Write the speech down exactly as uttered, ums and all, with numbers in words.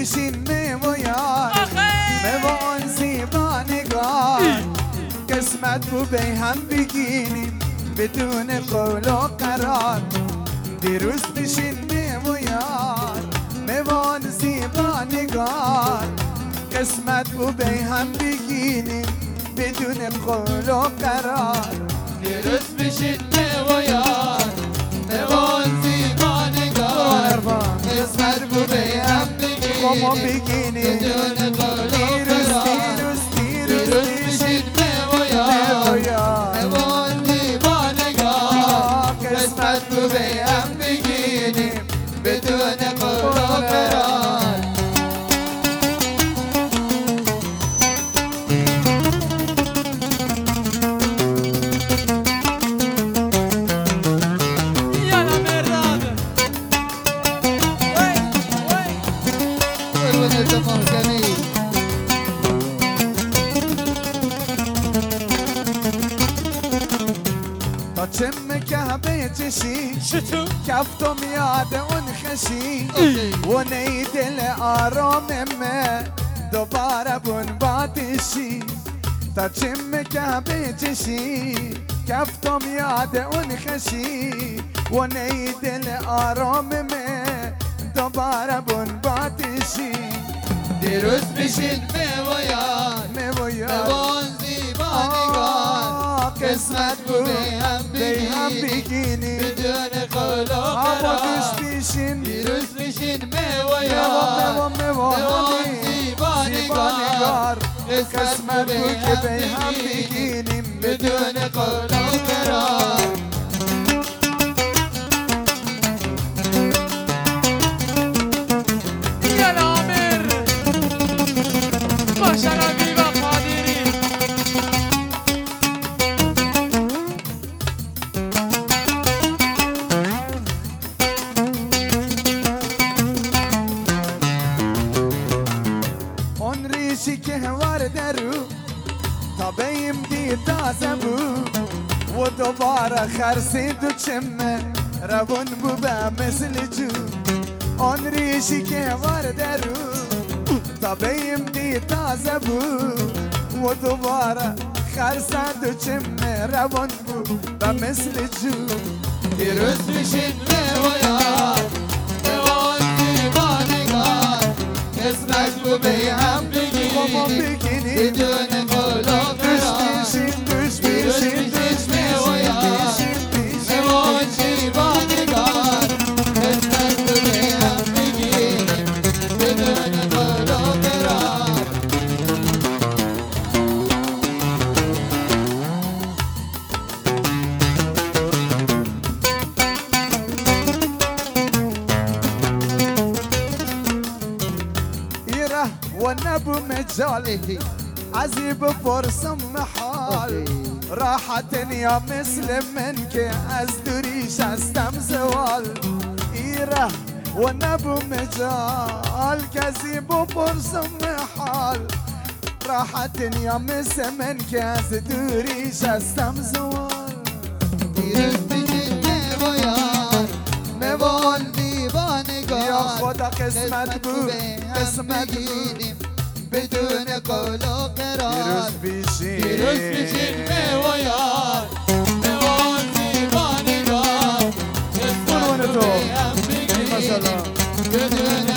بشین میویار میوان زیبانگار قسمت بو به هم بگینیم بدون قول و قرار دیروز بشین میویار میوان زیبانگار قسمت بو به هم بگینیم بدون قول و قرار دیروز بشین میویار میوان زیبانگار قسمت بو به هم بگینیم بدون قول و قرار دیروز بشین میویار میوان زیبانگار قسمت بو به هم بگینیم بدون قول و قرار تا چم کعبه چشی شتو کفتم یاد اون خشی و نی دل آراممه دوباره بون باتشی تا چم کعبه چشی کفتم یاد اون خشی و نی دل آراممه دوباره بون باتشی دیروز بشین میویار میویار میوان زیبانگار قسمت بو به هم بگینیم بدون قول و قرار دیروز بشین میویار میوان زیبانگار قسمت بو به هم بگینیم بدون قول و قرار تا بیم دی تازه بو و دوباره خرسید و چمه روون بو به مثل جو آن ریشی که ورده رو تا بیم دی تازه بو و دوباره خرسید و چمه روون بو به مثل جو دیروز بشین میویار میوان زیبانگار قسمت بو به هم بگینیم بدون قول و قرار دیروز بشین میویار میوان زیبانگار قسمت بو به هم بگینیم بدون قول و قرار و نبو مجالی عزیب فرسم محال راحت یا مثل من که از دوریش هستم زوال ایره و نبو مجال که عزیب فرسم محال راحت یا مثل من که از دوریش هستم زوال دیروز بشین میویار میوان دیوانگار یا خدا قسمت بود قسمت بگیریم بدون قول و قرار دیروز بشین دیروز بشین میویار میوان دیوانگار قسمت بود بگیریم بدون